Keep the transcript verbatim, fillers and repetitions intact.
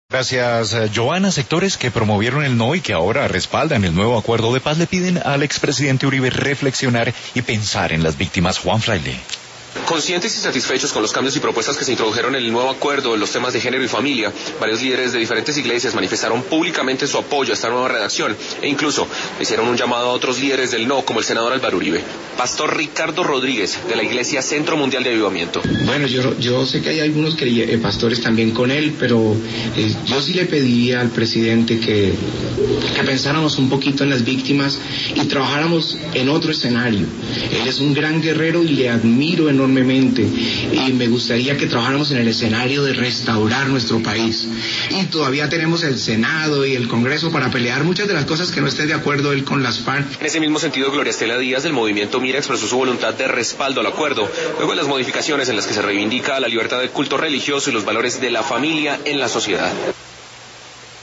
Gracias, Joana. Sectores que promovieron el no y que ahora respaldan el nuevo acuerdo de paz le piden al expresidente Uribe reflexionar y pensar en las víctimas. Juan Fraile. Conscientes y satisfechos con los cambios y propuestas que se introdujeron en el nuevo acuerdo en los temas de género y familia, varios líderes de diferentes iglesias manifestaron públicamente su apoyo a esta nueva redacción e incluso hicieron un llamado a otros líderes del no, como el senador Álvaro Uribe. Pastor Ricardo Rodríguez, de la Iglesia Centro Mundial de Avivamiento. Bueno, yo, yo sé que hay algunos que, eh, pastores también con él, pero eh, yo sí le pediría al presidente que, que pensáramos un poquito en las víctimas y trabajáramos en otro escenario. Él es un gran guerrero y le admiro enormemente. Y me gustaría que trabajáramos en el escenario de restaurar nuestro país. Y todavía tenemos el Senado y el Congreso para pelear muchas de las cosas que no esté de acuerdo él con las FARC. En ese mismo sentido, Gloria Estela Díaz del movimiento Mira expresó su voluntad de respaldo al acuerdo, luego de las modificaciones en las que se reivindica la libertad de culto religioso y los valores de la familia en la sociedad.